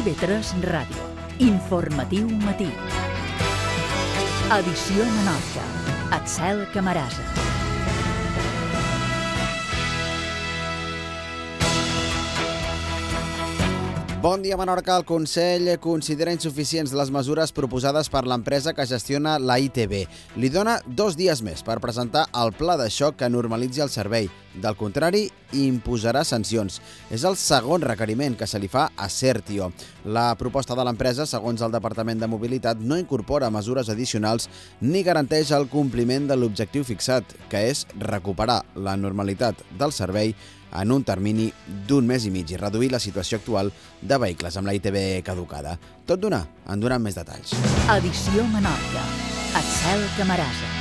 IB3 Ràdio. Informatiu matí. Edició Menorca. Axel Camarasa. Bon dia, Menorca. El Consell considera insuficients les mesures proposades per l'empresa que gestiona la ITV. Li dona 2 dies més per presentar el pla de xoc que normalitzi el servei. Del contrari, imposarà sancions. És el segon requeriment que se li fa a Certio. La proposta de l'empresa, segons el Departament de Mobilitat, no incorpora mesures addicionals ni garanteix el compliment de l'objectiu fixat, que és recuperar la normalitat del servei en un termini d'1 mes i mig i reduir la situació actual de vehicles amb la ITV caducada. Tot d'una, en donem més detalls. Edició Menorca. Axel Camarasa.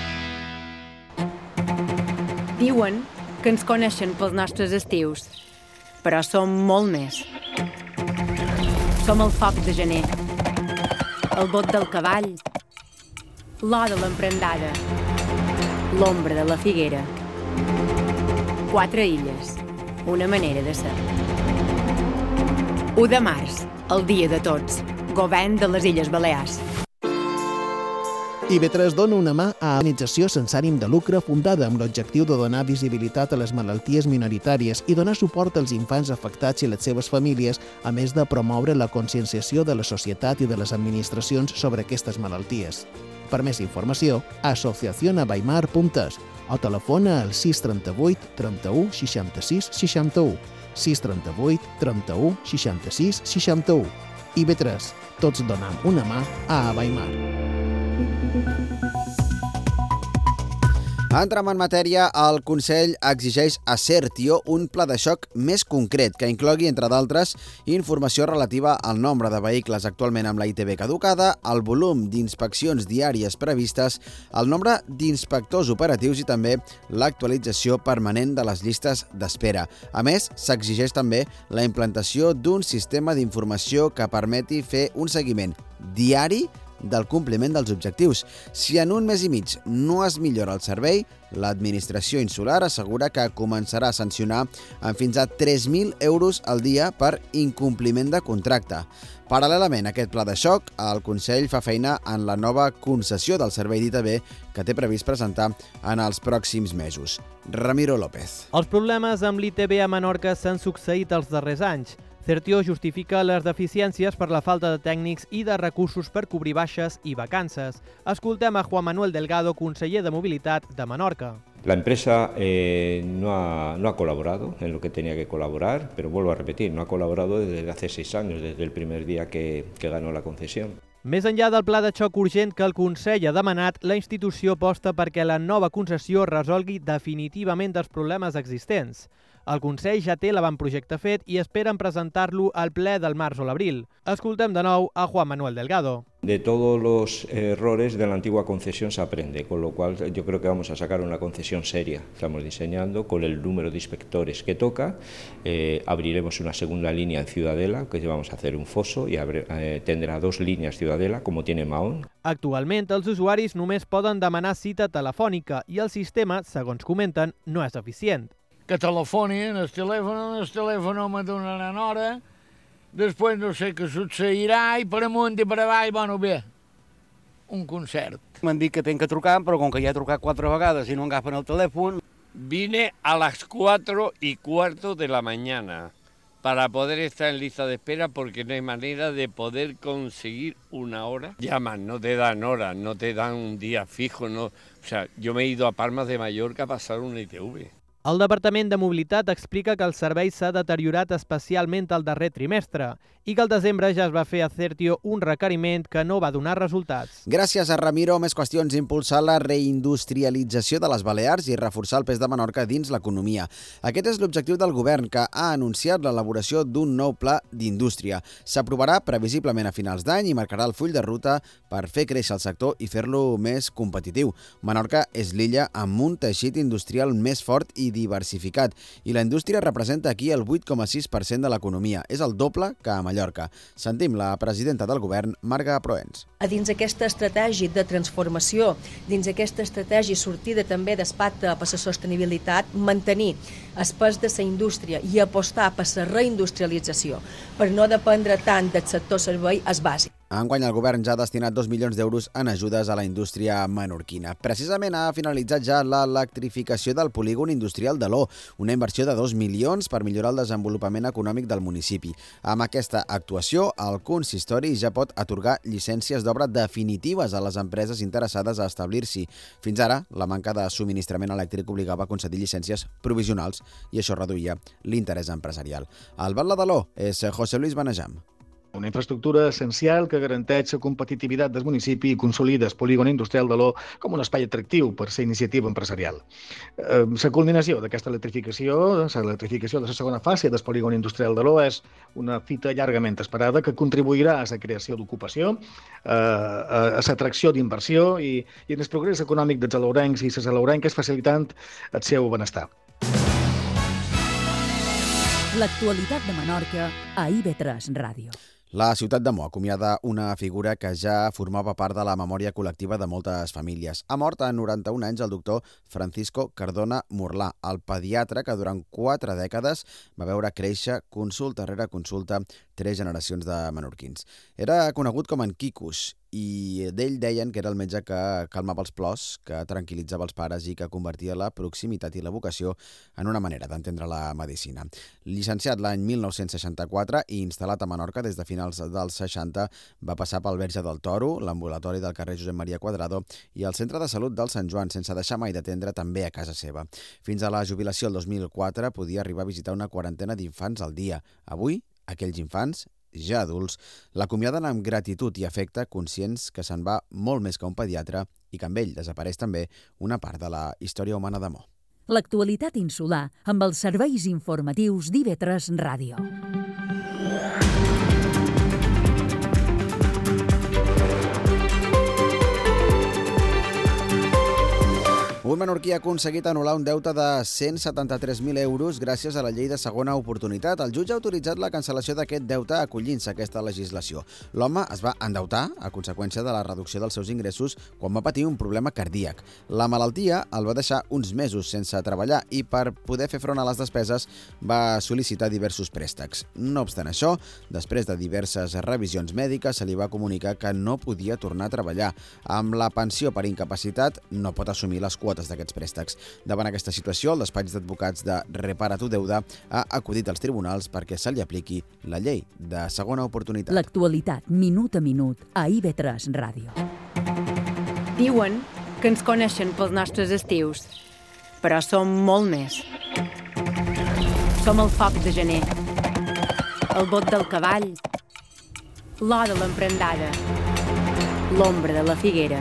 Diuen que ens coneixen pels nostres estius, però som molt més. Som el foc de gener, el bot del cavall, l'or de l'emprendada, l'ombra de la figuera. 4 illes, una manera de ser. 1 de març, el dia de tots, govern de les Illes Balears. IB3 dona una mà a l'organització sense ànim de lucre fundada amb l'objectiu de donar visibilitat a les malalties minoritàries i donar suport als infants afectats i les seves famílies, a més de promoure la conscienciació de la societat i de les administracions sobre aquestes malalties. Per més informació, asociacionabaimar.es o telefona al 638 31 66 61, 638 31 66 61. IB3, tots donam una mà a Abaimar. Entrem en matèria, el Consell exigeix a Certio un pla de xoc més concret que inclogui, entre d'altres, informació relativa al nombre de vehicles actualment amb la ITV caducada, el volum d'inspeccions diàries previstes, el nombre d'inspectors operatius i també l'actualització permanent de les llistes d'espera. A més, s'exigeix també la implantació d'un sistema d'informació que permeti fer un seguiment diari del compliment dels objectius. Si en 1 mes i mig no es millora el servei, l'administració insular assegura que començarà a sancionar amb fins a 3.000 euros al dia per incompliment de contracte. Paral·lelament a aquest pla de xoc, el Consell fa feina en la nova concessió del servei d'ITV que té previst presentar en els pròxims mesos. Ramiro López. Els problemes amb l'ITV a Menorca s'han succeït els darrers anys. Certio justifica les deficiències per la falta de tècnics i de recursos per cobrir baixes i vacances. Escoltem a Juan Manuel Delgado, conseller de Mobilitat de Menorca. La empresa no ha colaborado en lo que tenía que colaborar, pero vuelvo a repetir, no ha colaborado desde hace 6 años, desde el primer día que ganó la concesión. Més enllà del pla de xoc urgent que el Consell ha demanat, la institució aposta perquè la nova concessió resolgui definitivament els problemes existents. El Consell ja té l'avantprojecte fet i esperen presentar-lo al ple del març o l'abril. Escoltem de nou a Juan Manuel Delgado. De todos los errores de la antigua concesión se aprende, con lo cual yo creo que vamos a sacar una concesión seria. Estamos diseñando con el número de inspectores que toca, abriremos una segunda línea en Ciudadela, que vamos a hacer un foso y tendrá 2 línies Ciudadela, como tiene Mahón. Actualment, els usuaris només poden demanar cita telefònica i el sistema, segons comenten, no és eficient. Que telefonin, el teléfono me donaran hora, després no sé què succeirà i per amunt i per avall, bueno, bé, un concert. M'han dit que tenc que trucar, però com que ja he trucat 4 vegades i no agafen el telèfon... Vine a las 4:15 de la mañana para poder estar en lista de espera porque no hay manera de poder conseguir una hora. Llaman, no te dan hora, no te dan un día fijo, no. O sea, yo me he ido a Palmas de Mallorca a pasar una ITV. El Departament de Mobilitat explica que el servei s'ha deteriorat especialment al darrer trimestre i que al desembre ja es va fer a Certio un requeriment que no va donar resultats. Gràcies a Ramiro, més qüestions: impulsar la reindustrialització de les Balears i reforçar el pes de Menorca dins l'economia. Aquest és l'objectiu del govern, que ha anunciat l'elaboració d'un nou pla d'indústria. S'aprovarà previsiblement a finals d'any i marcarà el full de ruta per fer créixer el sector i fer-lo més competitiu. Menorca és l'illa amb un teixit industrial més fort i diversificat i la indústria representa aquí el 8,6% de l'economia. És el doble que a Mallorca. Sentim la presidenta del govern, Marga Proens. A dins aquesta estratègia de transformació, dins aquesta estratègia sortida també del pacte per la sostenibilitat, mantenir el pes de la indústria i apostar per la reindustrialització, per no dependre tant del sector servei és bàsic. Enguany el govern ja ha destinat 2 milions d'euros en ajudes a la indústria menorquina. Precisament ha finalitzat ja l'electrificació del polígon industrial de l'O, una inversió de 2 milions per millorar el desenvolupament econòmic del municipi. Amb aquesta actuació, el consistori ja pot atorgar llicències d'obra definitives a les empreses interessades a establir-s'hi. Fins ara, la manca de subministrament elèctric obligava a concedir llicències provisionals i això reduïa l'interès empresarial. El batlle de l'O és José Luis Benejam. Una infraestructura essencial que garanteix la competitivitat del municipi i consolida el polígon industrial de l'O com un espai atractiu per la iniciativa empresarial. La culminació d'aquesta electrificació, l'electrificació de la segona fase del polígon industrial de l'O, és una fita llargament esperada que contribuirà a la creació d'ocupació, a l'atracció d'inversió i en el progrés econòmic dels alaurencs i les alaurenques facilitant el seu benestar. L'actualitat de Menorca a IB3 Ràdio. La ciutat de Mo acomiada una figura que ja formava part de la memòria col·lectiva de moltes famílies. Ha mort a 91 anys el doctor Francisco Cardona Murlà, el pediatre que durant 4 dècades va veure créixer consulta rere consulta 3 generacions de menorquins. Era conegut com en Quicus i d'ell deien que era el metge que calmava els plors, que tranquil·litzava els pares i que convertia la proximitat i la vocació en una manera d'entendre la medicina. Llicenciat l'any 1964 i instal·lat a Menorca des de finals dels 60, va passar pel Verge del Toro, l'ambulatori del carrer Josep Maria Quadrado i el Centre de Salut del Sant Joan, sense deixar mai d'atendre també a casa seva. Fins a la jubilació el 2004 podia arribar a visitar una quarantena d'infants al dia. Avui, aquells infants, ja adults, l'acomiaden amb gratitud i afecte, conscients que se'n va molt més que un pediatre i que amb ell desapareix també una part de la història humana de Mo. L'actualitat insular amb els serveis informatius d'IB3 Ràdio. Un menorquí ha aconseguit anul·lar un deute de 173.000 euros gràcies a la llei de segona oportunitat. El jutge ha autoritzat la cancel·lació d'aquest deute acollint-se a aquesta legislació. L'home es va endeutar a conseqüència de la reducció dels seus ingressos quan va patir un problema cardíac. La malaltia el va deixar uns mesos sense treballar i per poder fer front a les despeses va sol·licitar diversos préstecs. No obstant això, després de diverses revisions mèdiques se li va comunicar que no podia tornar a treballar. Amb la pensió per incapacitat no pot assumir les quotes d'aquests préstecs. Davant aquesta situació, el despatx d'advocats de Repara tu Deuda ha acudit als tribunals perquè se li apliqui la llei de segona oportunitat. L'actualitat, minut a minut, a IB3 Ràdio. Diuen que ens coneixen pels nostres estius, però som molt més. Som el foc de gener, el bot del cavall, l'or de l'emprendada, l'ombra de la figuera.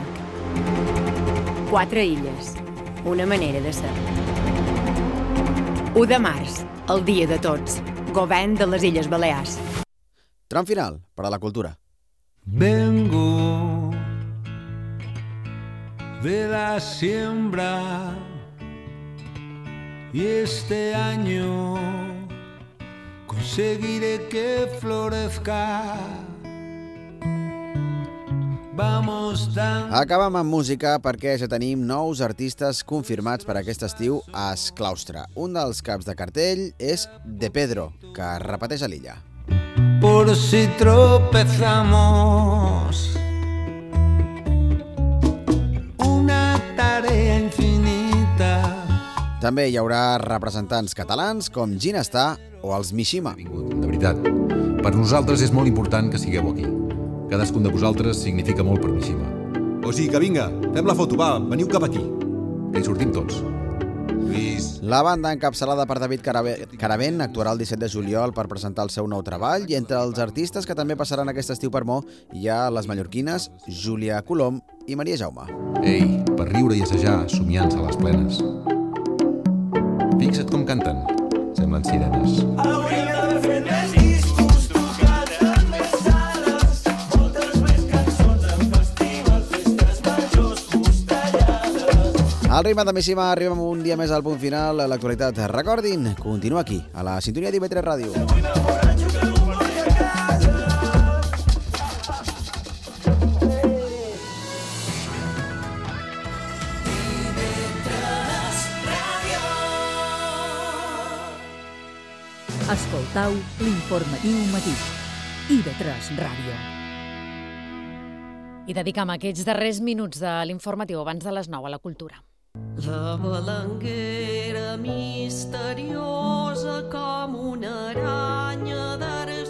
4 illes, una manera de ser. 1 de març, el dia de tots, govern de les Illes Balears. Tram final per a la cultura. Vengo de la siembra y este año conseguiré que florezca. Acabem amb música perquè ja tenim nous artistes confirmats per aquest estiu a Es Claustre. Un dels caps de cartell és De Pedro, que repeteix a l'illa. Por si tropezamos, una tarea infinita. També hi haurà representants catalans com Ginestar o els Mishima. De veritat, per nosaltres és molt important que sigueu aquí. Cadascun de vosaltres significa molt per Mishima. O sigui que vinga, fem la foto, va, veniu cap aquí. Que hi sortim tots. Lluís. La banda encapçalada per David Caravent actuarà el 17 de juliol per presentar el seu nou treball i entre els artistes que també passaran aquest estiu per Mo hi ha les mallorquines Júlia Colom i Maria Jaume. Ei, per riure i assajar, somiant-se a les plenes. Fixa't com canten. Semblen sirenes. Al ritme de Missima arribem un dia més al punt final a l'actualitat. Recordin, continua aquí, a la sintonia d'IV3 Ràdio. Escoltau l'informatiu matí. IV3 Ràdio. I dedicam aquests darrers minuts de l'informatiu abans de les 9 a la cultura. La balanguera misteriosa com una aranya d'art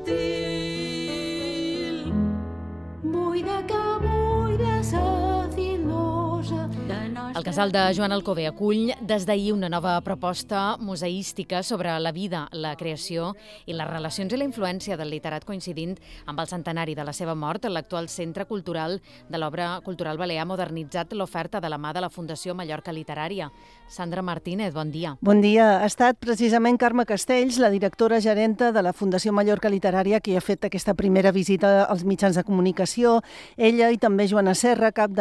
subtil. Buida que buida sa filosa. El casal de Joan Alcover acull des d'ahir una nova proposta museística sobre la vida, la creació i les relacions i la influència del literat coincidint amb el centenari de la seva mort. L'actual centre cultural de l'obra cultural balear ha modernitzat l'oferta de la mà de la Fundació Mallorca Literària. Sandra Martínez, bon dia. Bon dia. Ha estat precisament Carme Castells, la directora gerenta de la Fundació Mallorca Literària, qui ha fet aquesta primera visita als mitjans de comunicació. Ella i també Joana Serra, cap de